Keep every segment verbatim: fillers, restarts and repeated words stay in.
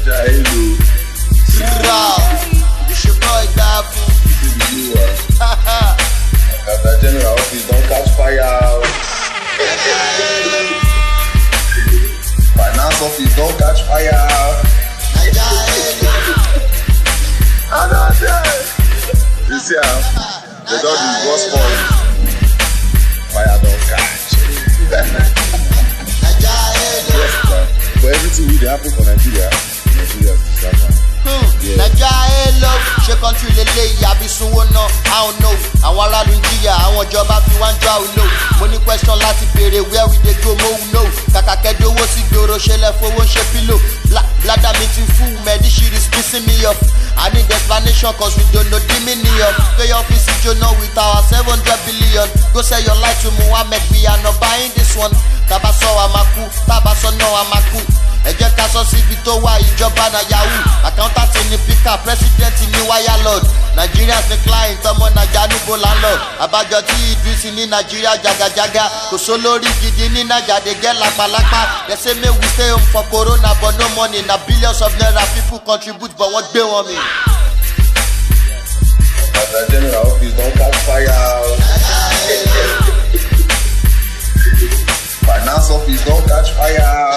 Hello. It's your boy Dafu. The general office don't catch fire. Finance office don't catch fire. You see how they don't do what's for. Fire don't catch. Yes, but everything will happen for Nigeria. Nigeria is disaster. Nigeria love, ṣe country lele àbí sunwó náà, I don't know. Àwọn aráàlú ń jìyà, àwọn ìjọba fi wá ń já o know. Mo ní question láti béèrè where we dey go mo who know. Kàkà kẹ́dówó sí gbòòrò ṣe lẹ fowó ṣe pílò. Bladder me too full, man, this shit is pissing me off. I need explanation cause we don't know the meaning of. Pay your office journal with our seven hundred billion. Go sell your life to Muhammad, we are not buying this one. Tabaso amaku, tabaso no amaku. Ẹ jẹ́ ká sọ síbi tó wà ìjọba na yahoo. Accountant ní píkà, president ní wire lord. Nigerians ní client, ọmọ Naija níbo landlord. Àbájọ tí Idris ní Nigeria jagajaga. Kò sólórí gidi ní Naija dey get lápálápá. They say make we stay home for corona but no money. Na billions of naira people contribute but wọ́n gbé wọn mi. The general office don't catch fire. Finance office don't catch fire.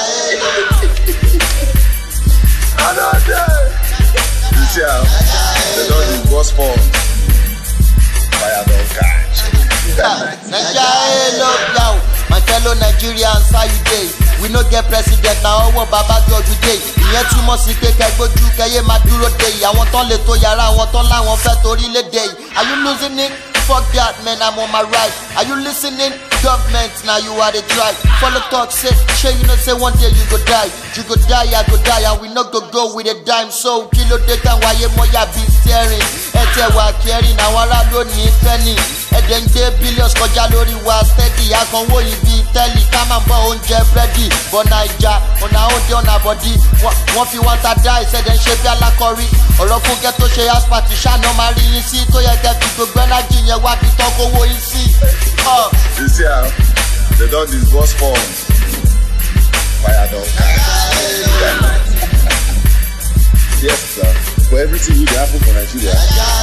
You see how they don't do what's for. Fire don't catch. Nigeria love down. My fellow Nigerians, how you dey? We no get president na ọwọ́ bàbá jọjú dé. Ìyẹn túmọ̀ sí pé kẹgbójú kẹyẹ máa dúró dé. Àwọn tán lè tó yàrá, àwọn tán láwọn fẹ́ torí lédè. Are you losing it? Fuck that man, I'm on my right. Are you listening? Government, now you are the try. Follow talk, say, sure you know say one day you go die. You go die, I go die, and we not go go with a dime. So kilo data why you moya be staring. Ete wa caring, now I don't need penny. And then day billions kọjá lórí wa steady. I can wo ibi telly, come and buy oúnjẹ ready. But Naija, on our own day on our body. One fi want to die, say then shape ya lakori. Ọ̀rọ̀ fún get to share as party, ṣá no marry yín sí. Tó yẹ kẹ́ fi gbogbo energy yẹn wá bí tán kówó yín sí. You see how they don't disburse funds. Fire don't catch. Yes, sir. For everything will happen for Nigeria.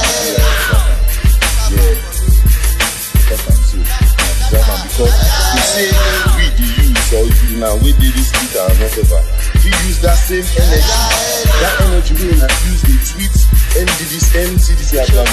Yeah. Because you see, we the youth or you now we did this Twitter and whatever. We use that same energy. That energy we will use the tweets. M D this M C this year. They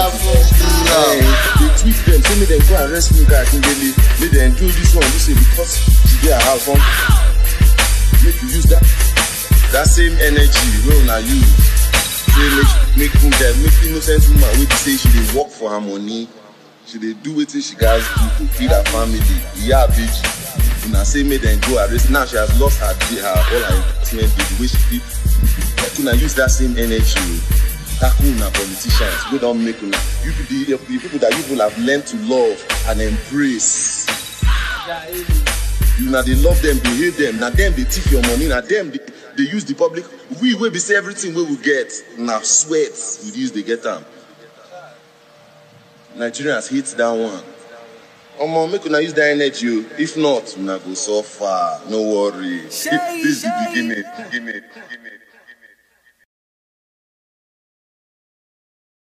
tweet them, say me them go and arrest me guys in Delhi. Make them do this one, this because today I have one. Make you use that that same energy we will not use. Say make make them make innocent woman wey say she dey work for her money. She dey do wetin she guys do to feed her family. Yeah, bitch. Una say make them go arrest. Now she has lost her her all her investment the way she did. But una use that same energy. Tackle una politicians. We don't make una. You the, the people that you will have learned to love and embrace. You know they love them, they hate them. Now them they thief your money. Now them they, they use the public. We will be say everything we will get. Now sweat with this they get them. Nigerians hate that one. Omo, make una use that energy. If not, una go so far. No worry. This is the beginning. Beginning. Beginning.